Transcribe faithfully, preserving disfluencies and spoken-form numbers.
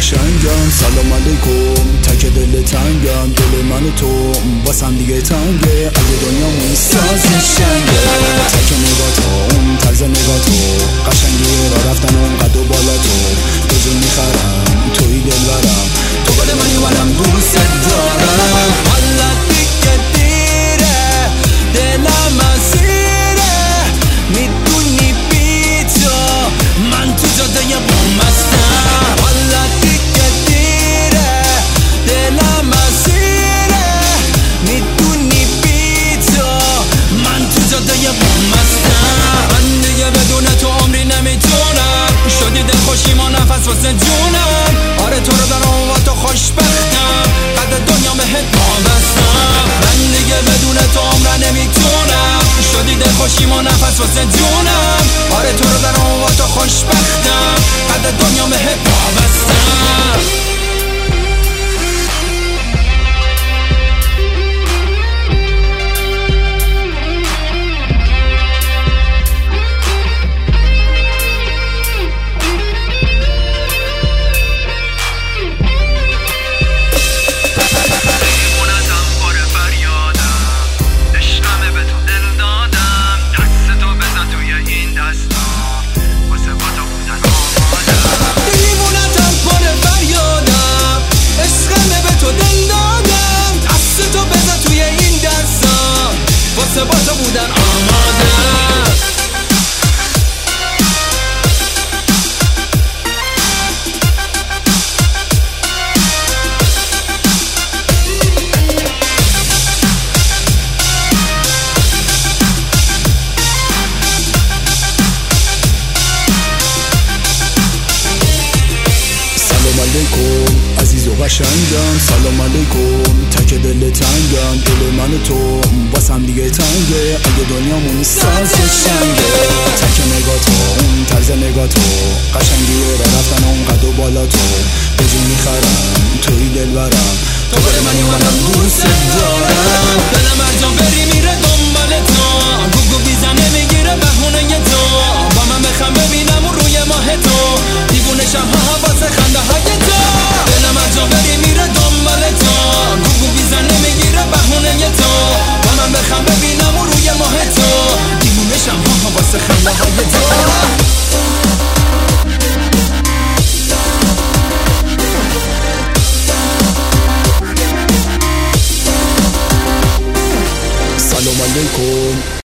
قشنگم سلام علیکم، تک دل تنگم، دل من و تو باسم دیگه تنگه. اگه دنیامون ساز شنگه، تک نگاه تو اون طرز نگاه تو قشنگی را رفتن اون قد و بالا تو به جون میخرم توی دلبرم، تو گل منی منم دوست دارم. حالا دیگه دیره دلم اسیره، میدونی بی تو من تو جاده بوم هستم. حالا دیگه دیره دلم اسیره، میدونی بی تو من تو جاده بوم هستم. من دیگه بدون تو عمری نمیتونم، شدی دل خوشیم و نفس واسه جونم. آره تو رو دارم و تو خوشبختم، قد دنیا بهت وابستم. من دیگه بدون تو عمر نمیتونم، شدی دل خوشیم و نفس واسه جونم. آره تو رو دارم و تو خوشبختم، قد دنیا بهت وابستم. واسه با تو بودن آماده. سلام علیکم عزیز و قشنگم، سلام علیکم تک دل تنگم، دل من و تو باسم دیگه تنگه. اگه دنیامون ساز شنگه، تک نگاه تو اون طرز نگاه تو قشنگی را رفتن اون قد و بالا تو به جون میخرم توی دلبرم، تو گل منی منم دوست دارم. دلم هر جا بری میره دنبال تو، گوگو بیزنه میگیره بهونه تو. با من بخم ببینم اون روی ماه تو، دیوونشم ها واسه خنده های تو. دلم هر جا بری میره دنبال تو، گوگو بیزنه میگیره بهونه تو. با من بخم ببینم اون روی ماه تو، دیوونشم ها واسه خنده های تو. سلام علیکم.